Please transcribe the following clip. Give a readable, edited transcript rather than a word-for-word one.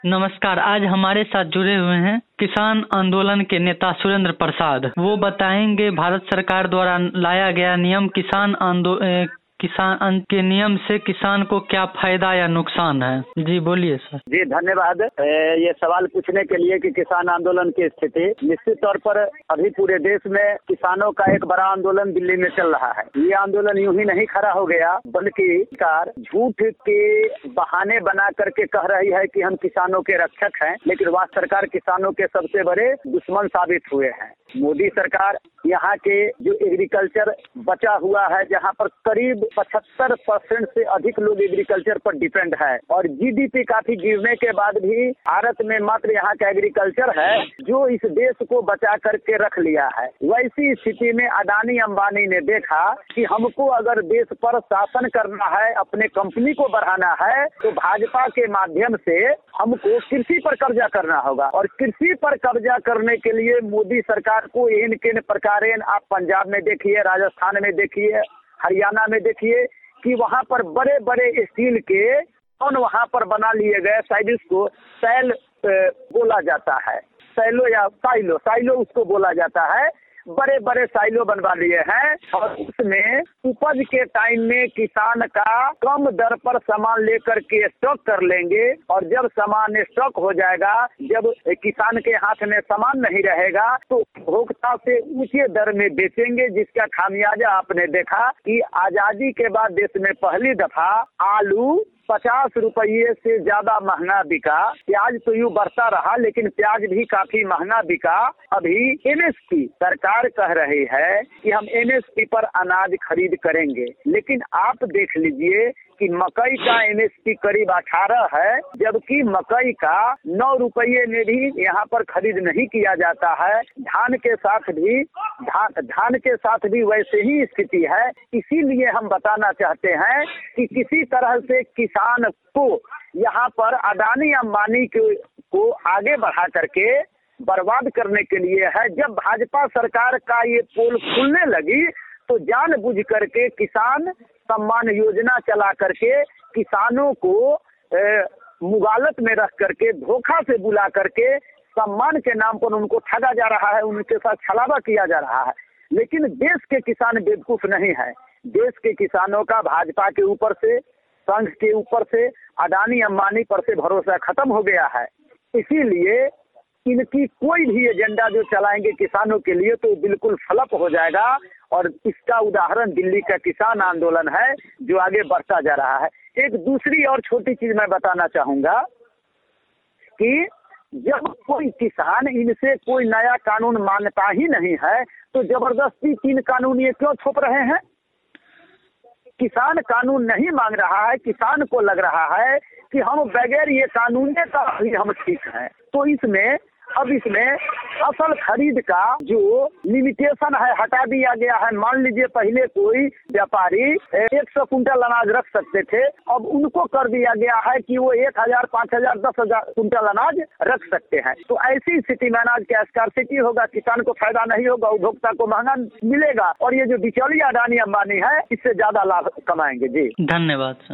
नमस्कार। आज हमारे साथ जुड़े हुए हैं किसान आंदोलन के नेता सुरेंद्र प्रसाद। वो बताएंगे भारत सरकार द्वारा लाया गया नियम किसान के नियम से किसान को क्या फायदा या नुकसान है। जी बोलिए सर। जी धन्यवाद। ये सवाल पूछने के लिए कि किसान आंदोलन की स्थिति निश्चित तौर पर अभी पूरे देश में किसानों का एक बड़ा आंदोलन दिल्ली में चल रहा है। ये आंदोलन यूं ही नहीं खड़ा हो गया, बल्कि सरकार झूठ के बहाने बना करके कह रही है कि हम किसानों के रक्षक हैं, लेकिन वह सरकार किसानों के सबसे बड़े दुश्मन साबित हुए हैं। मोदी सरकार यहाँ के जो एग्रीकल्चर बचा हुआ है, जहाँ पर करीब 75% से अधिक लोग एग्रीकल्चर पर डिपेंड है, और जीडीपी काफी गिरने के बाद भी भारत में मात्र यहाँ का एग्रीकल्चर है जो इस देश को बचा करके रख लिया है। वैसी स्थिति में अडानी अंबानी ने देखा कि हमको अगर देश पर शासन करना है, अपने कंपनी को बढ़ाना है, तो भाजपा के माध्यम से हमको कृषि पर कब्जा करना होगा। और कृषि पर कब्जा करने के लिए मोदी सरकार को इन किन प्रकार आप पंजाब में देखिए, राजस्थान में देखिए, हरियाणा में देखिए कि वहाँ पर बड़े बड़े स्टील के कौन वहाँ पर बना लिए गए। शायद इसको सैल बोला जाता है, सैलो या साइलो उसको बोला जाता है। बड़े बड़े साइलो बनवा लिए हैं, और उसमें उपज के टाइम में किसान का कम दर पर सामान लेकर के स्टॉक कर लेंगे, और जब सामान स्टॉक हो जाएगा, जब किसान के हाथ में सामान नहीं रहेगा, तो उपभोक्ता से ऊंचे दर में बेचेंगे, जिसका खामियाजा आपने देखा कि आजादी के बाद देश में पहली दफा आलू 50 रुपये से ज्यादा महंगा बिका। प्याज तो यूँ बढ़ता रहा, लेकिन प्याज भी काफी महंगा बिका। अभी एमएसपी सरकार कह रही है कि हम एमएसपी पर अनाज खरीद करेंगे, लेकिन आप देख लीजिए कि मकई का एमएसपी करीब 18 है, जबकि मकई का 9 रुपये में भी यहाँ पर खरीद नहीं किया जाता है। धान के साथ भी वैसे ही स्थिति है। इसीलिए हम बताना चाहते हैं कि किसी तरह से किसान को यहाँ पर अडानी अंबानी को आगे बढ़ा करके बर्बाद करने के लिए है। जब भाजपा सरकार का ये पोल खुलने लगी, तो जानबूझ करके किसान सम्मान योजना चला करके किसानों को मुगालत में रख करके, धोखा से बुला करके, सम्मान के नाम पर उनको ठगा जा रहा है, उनके साथ छलावा किया जा रहा है। लेकिन देश के किसान बेवकूफ नहीं है। देश के किसानों का भाजपा के ऊपर से, संघ के ऊपर से, अडानी अंबानी पर से भरोसा खत्म हो गया है। इसीलिए इनकी कोई भी एजेंडा जो चलाएंगे किसानों के लिए, तो बिल्कुल फ्लॉप हो जाएगा। और इसका उदाहरण दिल्ली का किसान आंदोलन है, जो आगे बढ़ता जा रहा है। एक दूसरी और छोटी चीज मैं बताना चाहूंगा कि जब कोई किसान इनसे कोई नया कानून मांगता ही नहीं है, तो जबरदस्ती 3 कानून ये क्यों थोप रहे हैं। किसान कानून नहीं मांग रहा है, किसान को लग रहा है कि हम बगैर ये कानून का भी हम ठीक हैं। तो इसमें असल खरीद का जो लिमिटेशन है हटा दिया गया है। मान लीजिए पहले कोई व्यापारी 100 कुंटल अनाज रख सकते थे, अब उनको कर दिया गया है कि वो 1000, 5000, 10,000 कुंटल अनाज रख सकते हैं। तो ऐसी स्थिति में अनाज का स्कार्सिटी होगा, किसान को फायदा नहीं होगा, उपभोक्ता को महंगा मिलेगा, और ये जो बिचौलिया अडानी अंबानी है इससे ज्यादा लाभ कमाएंगे। जी धन्यवाद सर।